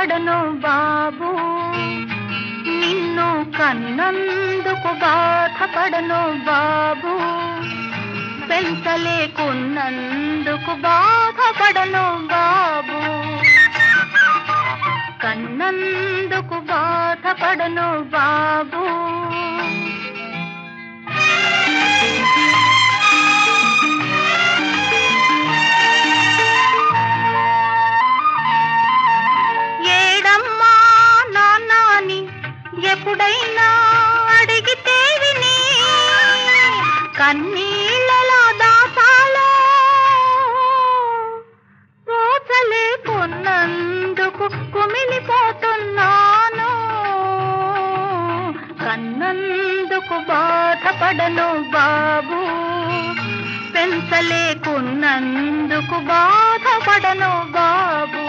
బాధపడను బాబు, నిన్ను కన్నందుకు బాధపడను బాబు, పెంచలేకున్నందుకు బాధపడను బాబు, కన్నందుకు బాధపడను బాబు. ఏడమ్మా నాన్నని ఎప్పుడైనా అడిగితే విని, కన్నీళ్ళలో దాసాలో పోచలేకున్నందుకు కుమిలిపోతున్నాను, కన్నందుకు బాధపడను బాబు, పెంచలేకున్నందుకు బాధపడను బాబు.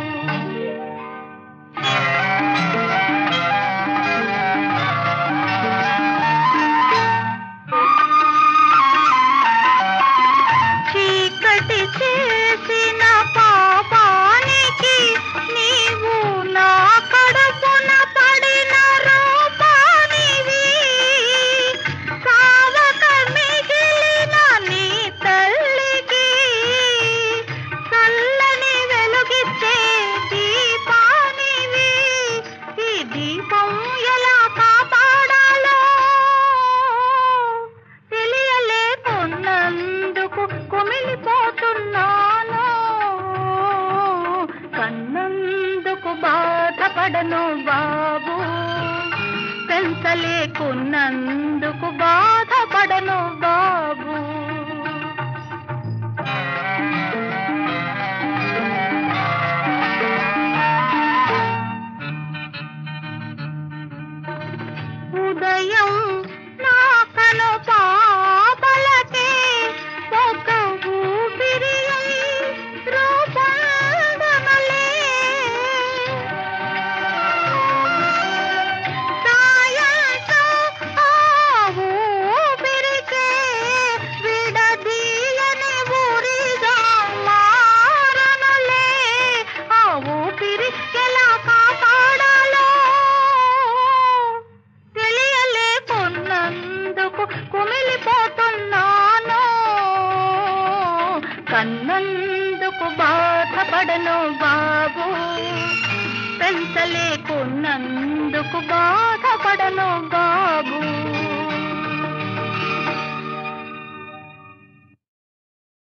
చీకటి చేసిన పాపానికి నీవు నా కడుపున పడిన రూపానివి, కావక మిగిలిన నీ తల్లికి చల్లని వెలుగిచ్చే దీపానివి. ఈ దీపం ఎలా కాపాడాలో తెలియలేకున్నందుకు కుమిలిపోతున్నాను, కన్నందుకు బాధపడను బాబు, పెంచలేకున్నందుకు బాధపడను బాబు. ఉదయం నా కను పాపలకే ఒక ఊపిరి రూపొందనలే, సాయంత్రం ఆ ఊపిరికే విడదీయని ఊరిగా మారనులే. ఆ ఊపిరి ఎలా కాపాడాలో తెలియలేకున్నందుకు కుమిలిపోతున్నాను, కన్నందుకు బాధపడను బాబు, పెంచలేకున్నందుకు బాధపడను బాబు.